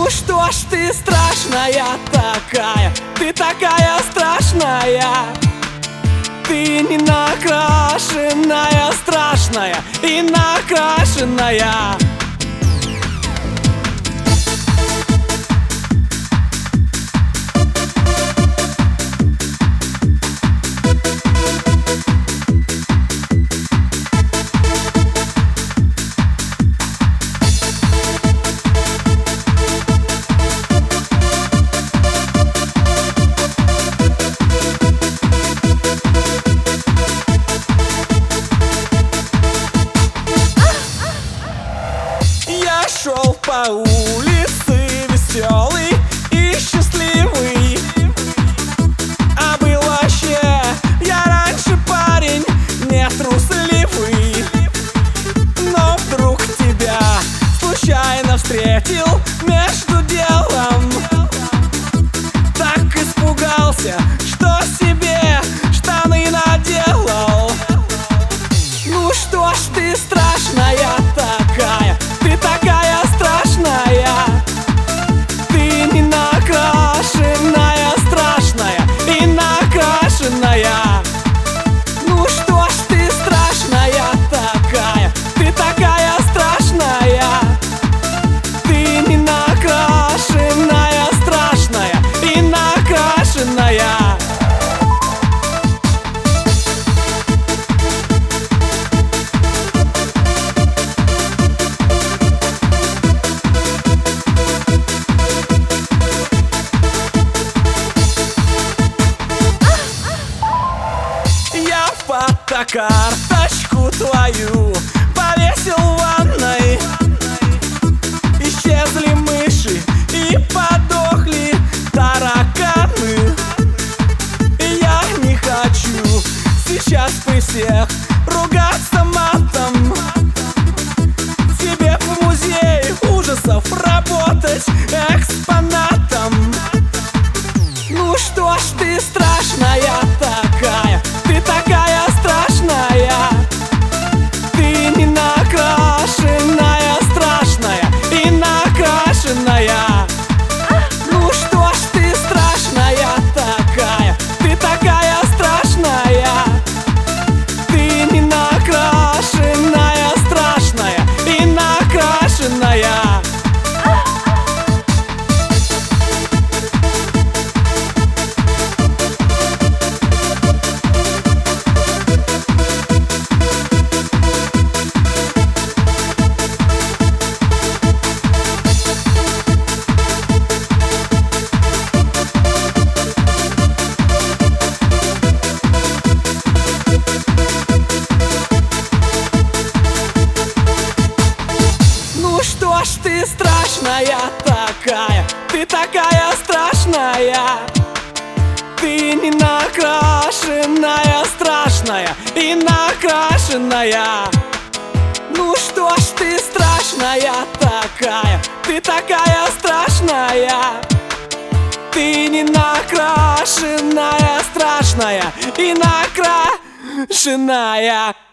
что ж ты страшная такая, ты такая страшная. Ты не накрашенная, страшная и накрашенная. Я шел по улице веселый и счастливый, а был вообще я раньше парень не трусливый. Но вдруг тебя случайно встретил между делом. Так испугался, что себе штаны наделал. Ну что ж ты страшная такая, ты такая страшная. Ты не накрашенная, страшная и накрашенная. Ну что ж ты страшная такая, ты такая страшная. Ты не накрашенная, страшная и накрашенная. Я фотокарточку твою повесил в ванной. Исчезли мыши и подохли тараканы. Я не хочу сейчас при всех ругаться матом. Тебе в музее ужасов работать экспонатом. Ну что ж ты страшная такая, ты такая страшная. Ты не накрашенная, страшная и накрашенная. Ну что ж ты страшная такая, ты такая страшная. Ты не накрашенная, страшная и накрашенная. Что ж ты страшная такая, ты такая страшная. Ты не накрашенная, страшная и накрашенная. Ну что ж ты страшная такая, ты такая страшная. Ты не накрашенная, страшная и накрашенная.